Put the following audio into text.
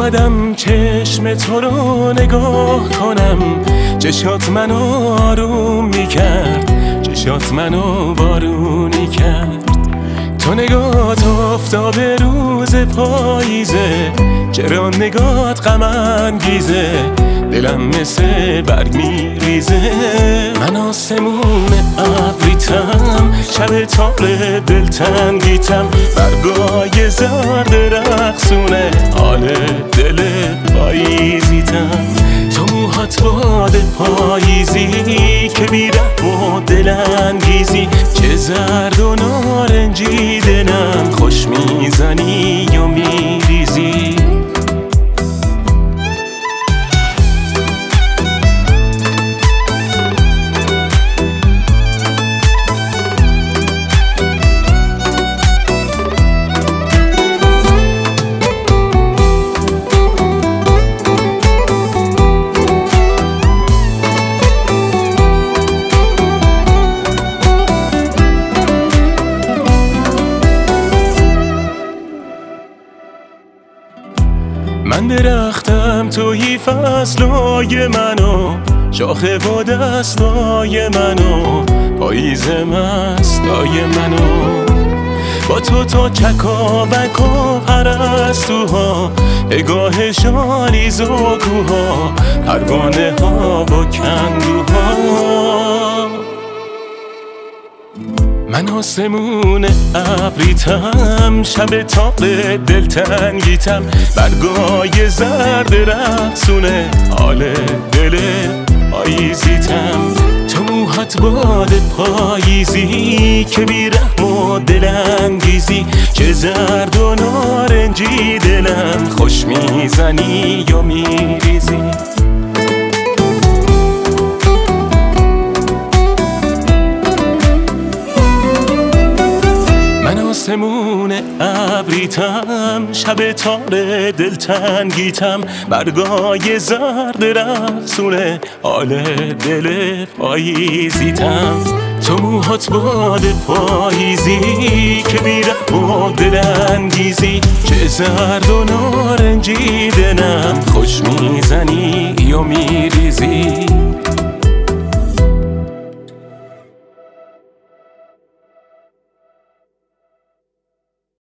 اومدم چشم تو رو نگاه کنم، چشات منو آروم میکرد، چشات منو بارونی کرد. تو نگات آفتاب روز پاییزه، چرا نگات غم انگیزه، دلم مثل برگ میریزه. من آسمون ابریتم، شب تار دلتنگیتم، برگای زرد رقصونه حال دل پاییزیتم. تو موهات باد پاییزی که بی‌رحم و دلانگیزی، چه زرد و نارنجی دلم خوش میزنی و میریزی. من درختم توی فصلای منو، شاخه و دستای منو، پاییز مستای منو. با تو چکاوک و پرستوها، نگاه شالیز و کوها، پروانه ها و کندوها. من آسمون ابریتم، شب تار دلتنگیتم، برگای زرد رقصونه حال دل پاییزیتم. تو موهات باد پاییزی که بی‌رحم و دلانگیزی، چه زرد و نارنجی دلم خوش میزنی و میریزی. آسمون ابریتم، شب تار دلتنگیتم، برگای زرد رقصونه حال دل پاییزیتم. تو موهات باد پاییزی که بی‌رحم و دلانگیزی، چه زرد و نارنجی دلم خوش میزنی و میریزی.